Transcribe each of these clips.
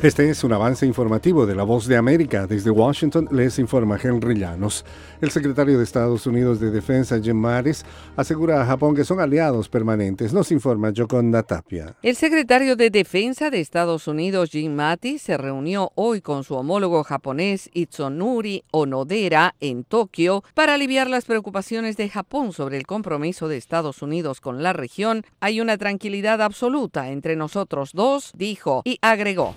Este es un avance informativo de La Voz de América. Desde Washington les informa Henry Llanos. El secretario de Estados Unidos de Defensa, Jim Mattis, asegura a Japón que son aliados permanentes. Nos informa Yoconda Tapia. El secretario de Defensa de Estados Unidos, Jim Mattis, se reunió hoy con su homólogo japonés Itsunori Onodera en Tokio para aliviar las preocupaciones de Japón sobre el compromiso de Estados Unidos con la región. Hay una tranquilidad absoluta entre nosotros dos, dijo, y agregó.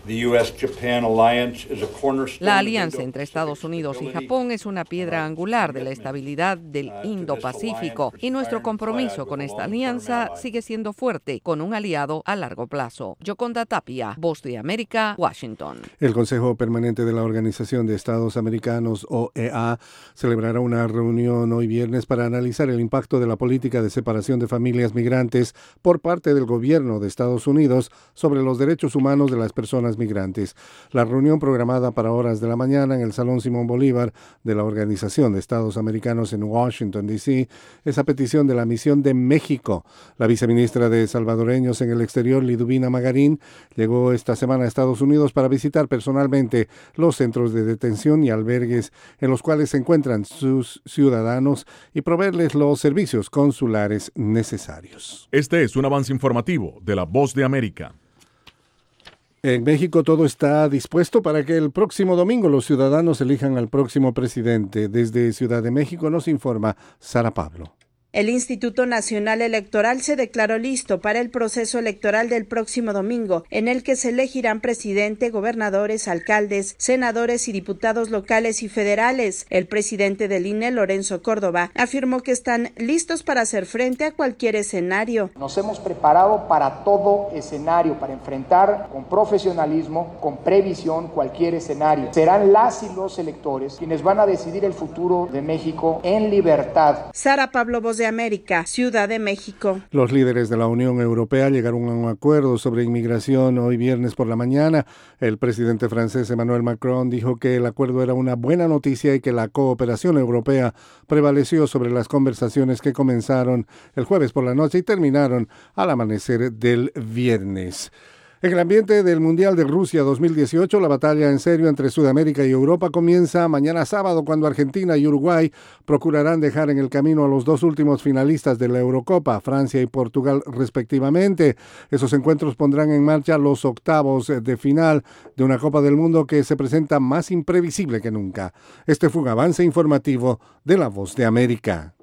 La alianza entre Estados Unidos y Japón es una piedra angular de la estabilidad del Indo-Pacífico y nuestro compromiso con esta alianza sigue siendo fuerte con un aliado a largo plazo. Yoconda Tapia, Voz de América, Washington. El Consejo Permanente de la Organización de Estados Americanos, OEA, celebrará una reunión hoy viernes para analizar el impacto de la política de separación de familias migrantes por parte del gobierno de Estados Unidos sobre los derechos humanos de las personas migrantes. La reunión programada para horas de la mañana en el Salón Simón Bolívar de la Organización de Estados Americanos en Washington, D.C., es a petición de la misión de México. La viceministra de Salvadoreños en el Exterior, Liduvina Magarín, llegó esta semana a Estados Unidos para visitar personalmente los centros de detención y albergues en los cuales se encuentran sus ciudadanos y proveerles los servicios consulares necesarios. Este es un avance informativo de La Voz de América. En México todo está dispuesto para que el próximo domingo los ciudadanos elijan al próximo presidente. Desde Ciudad de México nos informa Sara Pablo. El Instituto Nacional Electoral se declaró listo para el proceso electoral del próximo domingo, en el que se elegirán presidente, gobernadores, alcaldes, senadores y diputados locales y federales. El presidente del INE, Lorenzo Córdoba, afirmó que están listos para hacer frente a cualquier escenario. Nos hemos preparado para todo escenario, para enfrentar con profesionalismo, con previsión, cualquier escenario. Serán las y los electores quienes van a decidir el futuro de México en libertad. Sara Pablo, Voz de América, Ciudad de México. Los líderes de la Unión Europea llegaron a un acuerdo sobre inmigración hoy viernes por la mañana. El presidente francés Emmanuel Macron dijo que el acuerdo era una buena noticia y que la cooperación europea prevaleció sobre las conversaciones que comenzaron el jueves por la noche y terminaron al amanecer del viernes. En el ambiente del Mundial de Rusia 2018, la batalla en serio entre Sudamérica y Europa comienza mañana sábado, cuando Argentina y Uruguay procurarán dejar en el camino a los dos últimos finalistas de la Eurocopa, Francia y Portugal respectivamente. Esos encuentros pondrán en marcha los octavos de final de una Copa del Mundo que se presenta más imprevisible que nunca. Este fue un avance informativo de La Voz de América.